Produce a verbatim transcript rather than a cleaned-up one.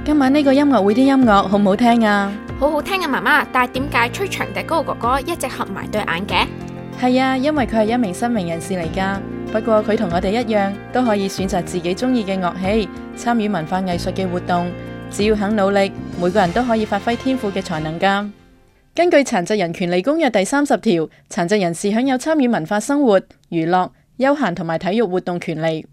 今晚呢個音樂會啲音樂好唔好聽啊？ 好好聽啊媽媽，但係點解吹長笛嗰個哥哥一直合埋對眼嘅？ 係啊，因為佢係一名失明人士嚟㗎。不過佢同我哋一樣，都可以選擇自己中意嘅樂器，參與文化藝術嘅活動。只要肯努力，每個人都可以發揮天賦嘅才能㗎。根據《殘疾人權利公約》第三十條，殘疾人士享有參與文化生活、娛樂、休閒同埋體育活動權利。